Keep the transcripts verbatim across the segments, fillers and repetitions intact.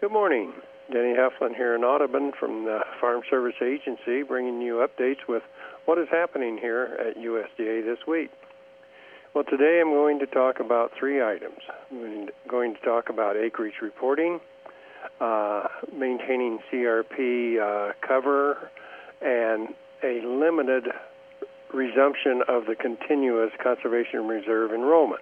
Good morning. Denny Heflin here in Audubon from the Farm Service Agency, bringing you updates with what is happening here at U S D A this week. Well, today I'm going to talk about three items. I'm going to talk about acreage reporting, uh, maintaining C R P uh, cover, and a limited resumption of the continuous conservation reserve enrollment.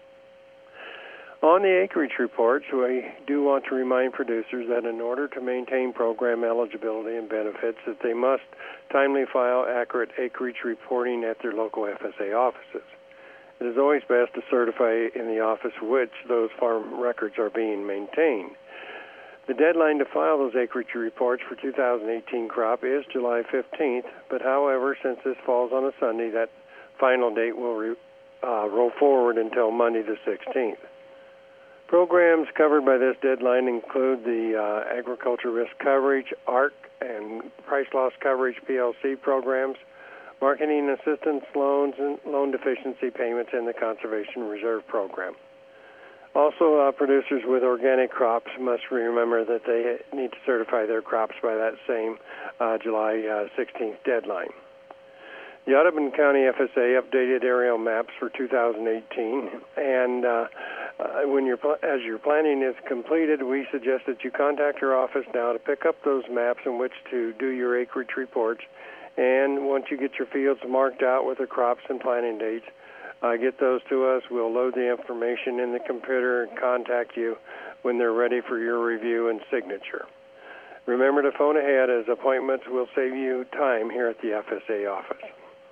On the acreage reports, we do want to remind producers that in order to maintain program eligibility and benefits, that they must timely file accurate acreage reporting at their local F S A offices. It is always best to certify in the office which those farm records are being maintained. The deadline to file those acreage reports for two thousand eighteen crop is July fifteenth, but however, since this falls on a Sunday, that final date will re, uh, roll forward until Monday the sixteenth. Programs covered by this deadline include the uh, Agriculture Risk Coverage, A R C, and Price Loss Coverage, P L C programs, Marketing Assistance Loans, and Loan Deficiency Payments in the Conservation Reserve Program. Also, uh, producers with organic crops must remember that they need to certify their crops by that same uh, July uh, sixteenth deadline. The Audubon County F S A updated aerial maps for two thousand eighteen, and uh, uh, when your as your planning is completed, we suggest that you contact your office now to pick up those maps in which to do your acreage reports. And once you get your fields marked out with the crops and planting dates, uh, get those to us. We'll load the information in the computer and contact you when they're ready for your review and signature. Remember to phone ahead, as appointments will save you time here at the F S A office.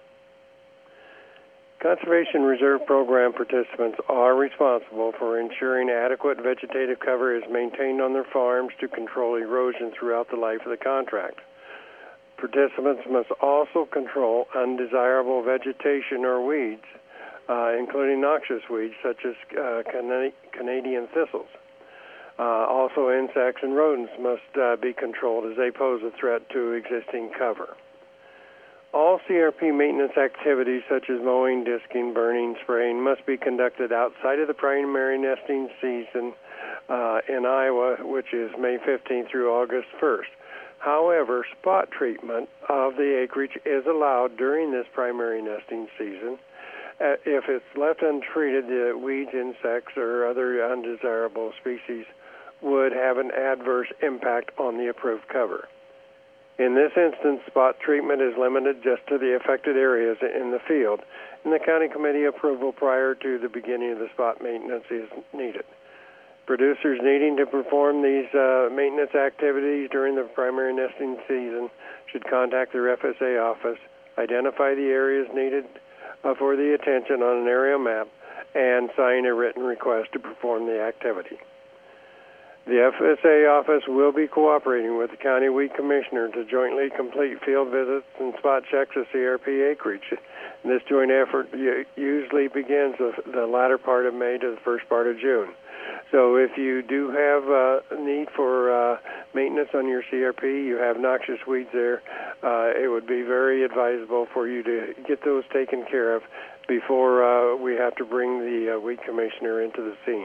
Conservation Reserve Program participants are responsible for ensuring adequate vegetative cover is maintained on their farms to control erosion throughout the life of the contract. Participants must also control undesirable vegetation or weeds, uh, including noxious weeds such as uh, Cana- Canadian thistles. Uh, also, insects and rodents must uh, be controlled as they pose a threat to existing cover. All C R P maintenance activities such as mowing, disking, burning, spraying must be conducted outside of the primary nesting season uh, in Iowa, which is May fifteenth through August first. However, spot treatment of the acreage is allowed during this primary nesting season. Uh, if it's left untreated, the weeds, insects, or other undesirable species would have an adverse impact on the approved cover. In this instance, spot treatment is limited just to the affected areas in the field, and the county committee approval prior to the beginning of the spot maintenance is needed. Producers needing to perform these uh, maintenance activities during the primary nesting season should contact their F S A office, identify the areas needed uh, for the attention on an aerial map, and sign a written request to perform the activity. The F S A office will be cooperating with the County Weed Commissioner to jointly complete field visits and spot checks of C R P acreage. And this joint effort usually begins the latter part of May to the first part of June. So if you do have uh, a need for uh, maintenance on your C R P, you have noxious weeds there, uh, it would be very advisable for you to get those taken care of before uh, we have to bring the uh, Weed Commissioner into the scene.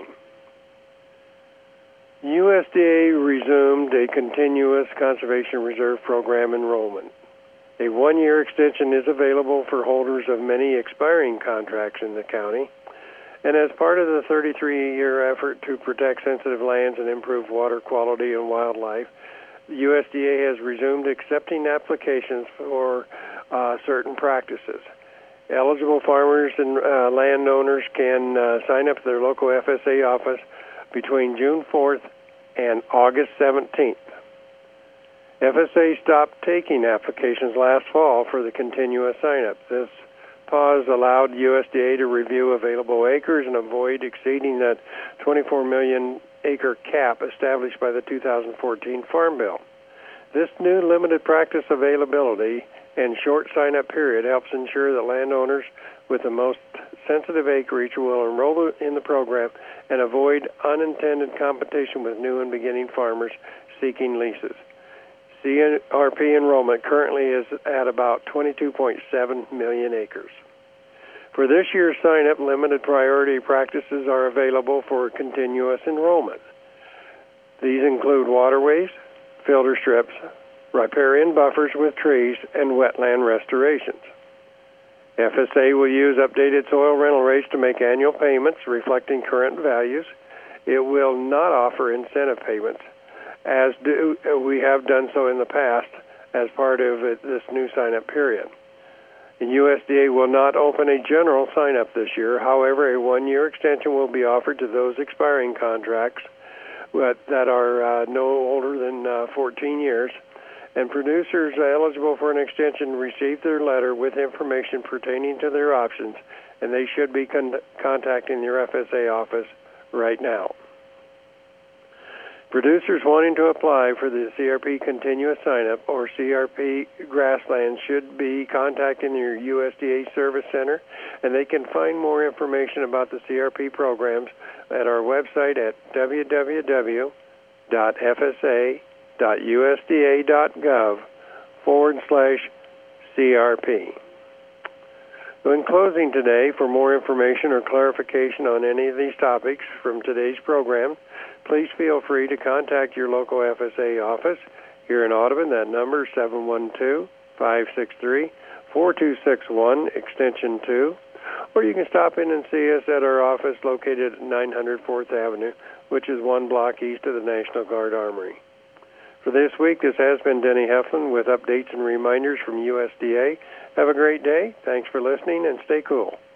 U S D A resumed a continuous conservation reserve program enrollment. A one-year extension is available for holders of many expiring contracts in the county. And as part of the thirty-three-year effort to protect sensitive lands and improve water quality and wildlife, the U S D A has resumed accepting applications for uh, certain practices. Eligible farmers and uh, landowners can uh, sign up at their local F S A office between June fourth and August seventeenth. F S A stopped taking applications last fall for the continuous sign-up. This pause allowed U S D A to review available acres and avoid exceeding that twenty-four million acre cap established by the two thousand fourteen Farm Bill. This new limited practice availability and short sign-up period helps ensure that landowners with the most sensitive acreage will enroll in the program and avoid unintended competition with new and beginning farmers seeking leases. C R P enrollment currently is at about twenty-two point seven million acres. For this year's sign-up, limited priority practices are available for continuous enrollment. These include waterways, filter strips, riparian buffers with trees, and wetland restorations. F S A will use updated soil rental rates to make annual payments reflecting current values. It will not offer incentive payments, as do, we have done so in the past as part of this new sign-up period. The U S D A will not open a general sign-up this year. However, a one-year extension will be offered to those expiring contracts that are uh, no older than uh, fourteen years, and producers eligible for an extension receive their letter with information pertaining to their options, and they should be con- contacting your F S A office right now. Producers wanting to apply for the C R P Continuous Sign-Up or C R P Grasslands should be contacting your U S D A Service Center, and they can find more information about the C R P programs at our website at w w w dot f s a dot u s d a dot gov forward slash C R P. So in closing today, for more information or clarification on any of these topics from today's program, please feel free to contact your local F S A office here in Audubon. That number is seven one two, five six three, four two six one, extension two. Or you can stop in and see us at our office located at nine hundred fourth Avenue, which is one block east of the National Guard Armory. For this week, this has been Denny Heflin with updates and reminders from U S D A. Have a great day. Thanks for listening, and stay cool.